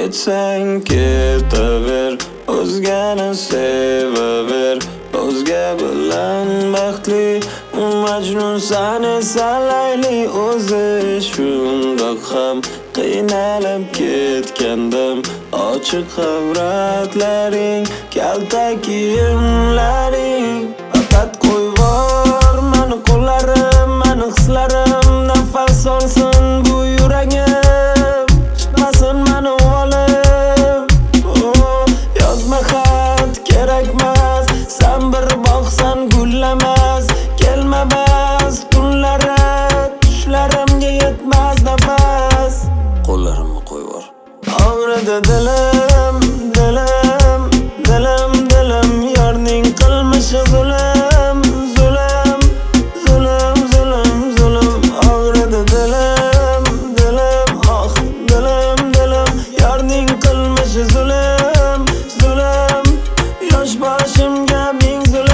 Ketsang ketaver, o'zgani sevaver. O'zga bilan baxtli Majnun sani salayli. O'zi shundoq ham qiynalib ketgandim. Ochiq havratlaring, kalta kiyimlaring. Faqat qo'yvor mani qo'llarim, mani hislarim. Nafas olsin bu yuragim, chiqmasin mani olim. Yozma xat kerakmas, sen bir boqsan gullamas. Kelma bas tunlari, tushlarimga yetmas nafas. Qo'llarimni qo'yvor. Og'ridi dilim, dilim, dilim, dilim. Yorning qilmishi zulm, zulm, zulm, zulm, zulm. Og'ridi dilim, dilim, oh dilim, dilim. Yorning qilmishi zulm, zulm. Yosh boshimga ming zulm.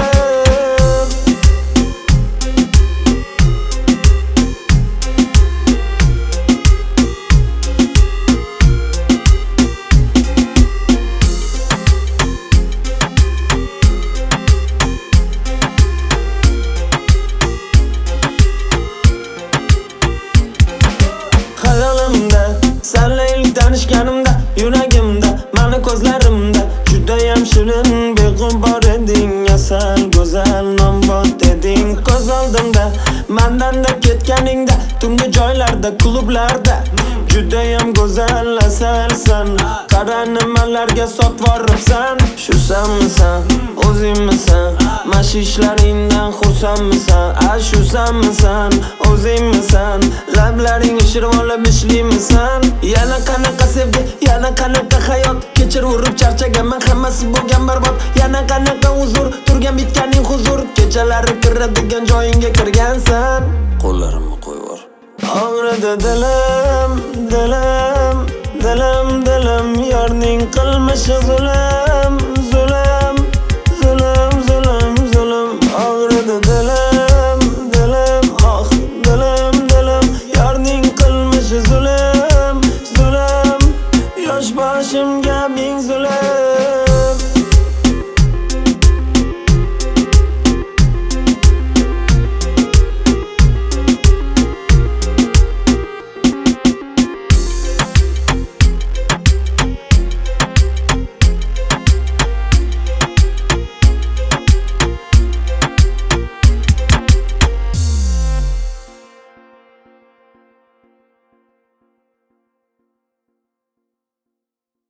Hayolimda, senla ilk tanishganimda, yuragimda, mani ko'zlarimda judayam shirin beg'ubor eding. Asal go'zal nombod eding. Ko'z oldimda, mandanda ketganingda, tungi joylarda, klublarda judayam go'zal asalsan. Qara nimalarga sotvoribsan. Shu sanmisan, o'zingmisan? Mashishlaringdan xursandmisan? Shu sanmisan, o'zingmisan? Lablaring shirib olib ishlaymisan? Yana qanaqa sevgi, yana qanaqa hayot? Kechir urib charchaganman, hammasi bo'lgan barbod. Yana qanaqa huzur, turgan bitganing huzur. Kechalari kiradigan joyingga kirgansan. Qo'llarimni qo'yvor. Og'ridi dilim, dilim, dilim, dilim. Yorning qilmishi zulm,